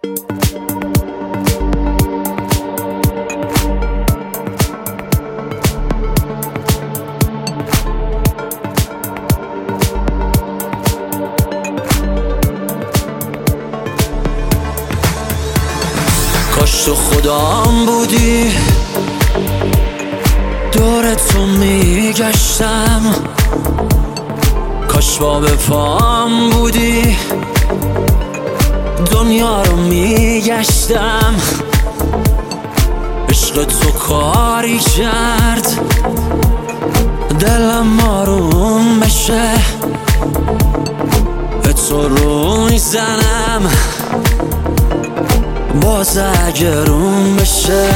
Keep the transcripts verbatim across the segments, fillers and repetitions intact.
کاش تو خودم بودی، دور تو میگشتم. کاش با به پام بودی، دنیا رو میگشتم. عشق تو کاری کرد دلم آروم بشه، به تو رو میزنم باز اگه روم بشه.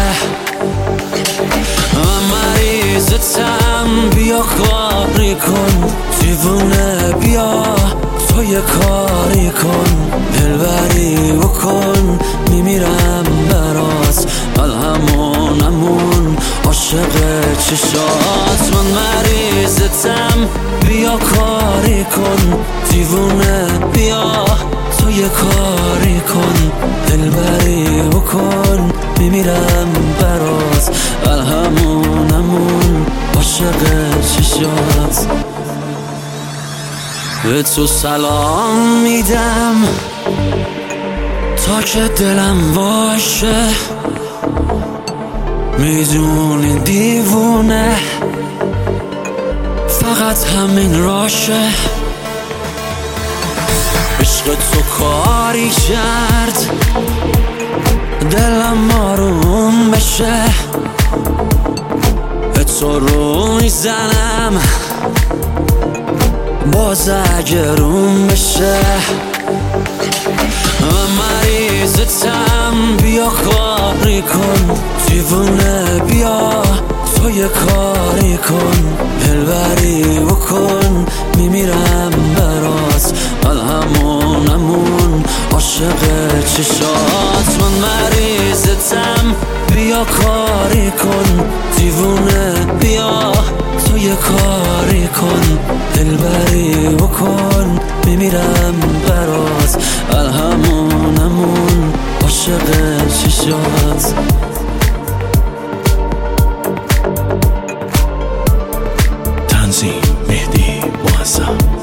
من مریضتم، بیا کاری کن، دیوونه بیا تو یه کاری کن، دلبری بکن، میمیرم برات، الهمونمون عاشق چشات. من مریضتم، بیا کاری کن، دیوونه بیا تو یه کاری کن، دلبری بکن، میمیرم برات، الهمونمون عاشق چشات. به تو سلام میدم تا که دلم باشه، میدونی دیوونه فقط همین راشه. عشق تو کاری کرد دلم آروم بشه، به تو رو میزنم باز اگه روم بشه. من مریضتم، بیا کاری کن، دیوونه بیا تو یه کاری کن، دلبری بکن، میمیرم برات، الهمونمون عاشق چشات. من مریضتم، بیا کاری کن، دیوونه بیا تو یه کاری کن، دلبری بکن، میمیرم برات، الهمونمون عاشق چشات. تنظیم مهدی معظم.